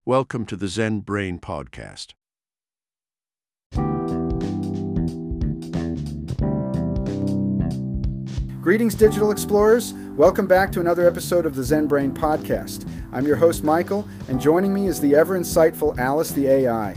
Welcome to the Zen Brain Podcast. Greetings, digital explorers. Welcome back to another episode of the Zen Brain Podcast. I'm your host, Michael, and joining me is the ever-insightful Alice the AI.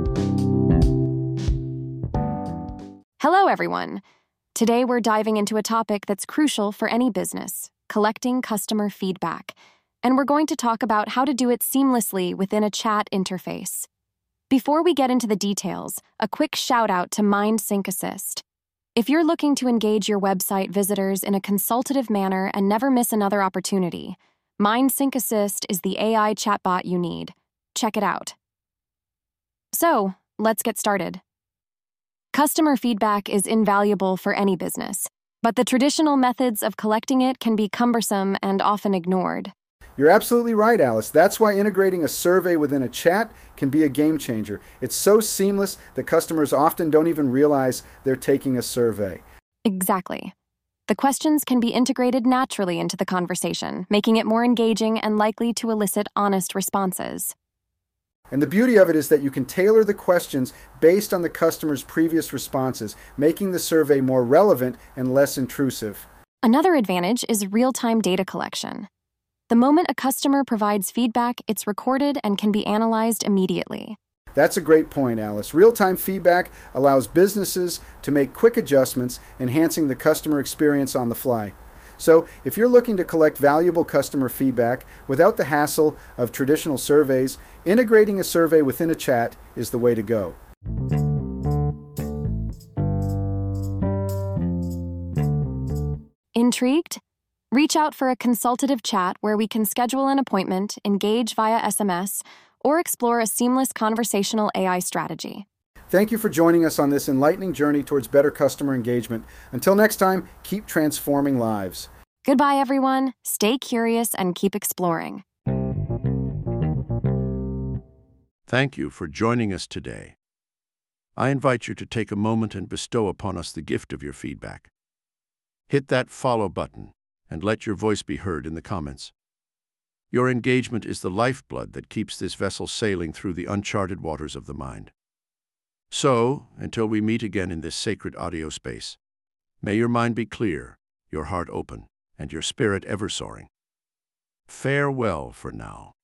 Hello, everyone. Today we're diving into a topic that's crucial for any business, collecting customer feedback. And we're going to talk about how to do it seamlessly within a chat interface. Before we get into the details, a quick shout out to MindSync Assist. If you're looking to engage your website visitors in a consultative manner and never miss another opportunity, MindSync Assist is the AI chatbot you need. Check it out. So, let's get started. Customer feedback is invaluable for any business, but the traditional methods of collecting it can be cumbersome and often ignored. You're absolutely right, Alice. That's why integrating a survey within a chat can be a game changer. It's so seamless that customers often don't even realize they're taking a survey. Exactly. The questions can be integrated naturally into the conversation, making it more engaging and likely to elicit honest responses. And the beauty of it is that you can tailor the questions based on the customer's previous responses, making the survey more relevant and less intrusive. Another advantage is real-time data collection. The moment a customer provides feedback, it's recorded and can be analyzed immediately. That's a great point, Alice. Real-time feedback allows businesses to make quick adjustments, enhancing the customer experience on the fly. So, if you're looking to collect valuable customer feedback without the hassle of traditional surveys, integrating a survey within a chat is the way to go. Intrigued? Reach out for a consultative chat where we can schedule an appointment, engage via SMS, or explore a seamless conversational AI strategy. Thank you for joining us on this enlightening journey towards better customer engagement. Until next time, keep transforming lives. Goodbye, everyone. Stay curious and keep exploring. Thank you for joining us today. I invite you to take a moment and bestow upon us the gift of your feedback. Hit that follow button and let your voice be heard in the comments. Your engagement is the lifeblood that keeps this vessel sailing through the uncharted waters of the mind. So, until we meet again in this sacred audio space, may your mind be clear, your heart open, and your spirit ever soaring. Farewell for now.